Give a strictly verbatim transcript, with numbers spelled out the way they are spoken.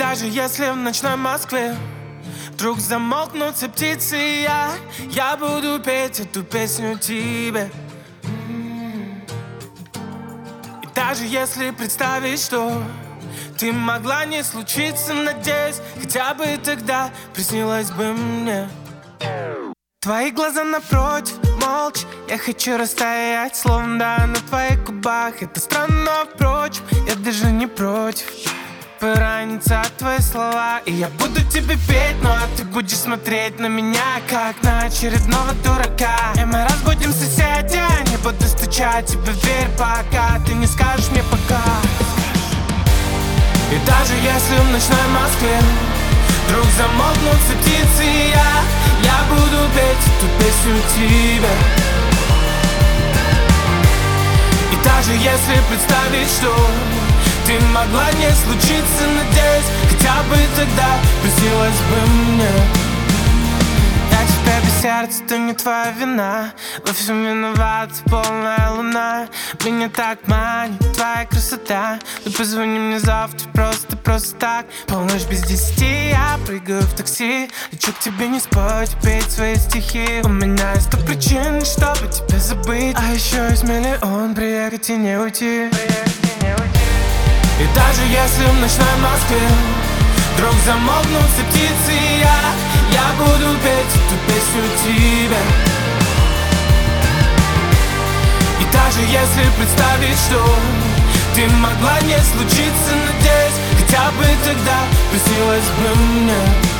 даже если в ночной Москве вдруг замолкнут все птицы, я Я буду петь эту песню тебе. И даже если представить, что ты могла не случиться, надеюсь, хотя бы тогда приснилось бы мне. Твои глаза напротив, молча, я хочу растаять, словно да, на твоих губах. Это странно, впрочем, я даже не против. Поранятся твои слова, и я буду тебе петь, ну а ты будешь смотреть на меня, как на очередного дурака. И мы разбудим соседей, не буду стучать тебе в дверь, пока ты не скажешь мне пока. И даже если в ночной Москве вдруг замолкнут все птицы, я Я буду петь эту песню тебе. И даже если представить, что ты могла не случиться, надеюсь, хотя бы тогда приснилось бы мне. Я тебя без сердца, это не твоя вина. Во всем виновата полная луна. Меня так манит твоя красота. Ну позвони мне завтра, просто, просто так. Полночь без десяти, я прыгаю в такси. Лечу к тебе не спать, петь свои стихи. У меня есть сто причин, чтобы тебя забыть. А еще есть миллион, приехать и не уйти. И даже если в ночной Москве вдруг замолкнут все птицы, я Я буду петь эту песню тебе. И даже если представить, что ты могла не случиться, надеюсь, хотя бы тогда приснилось бы мне.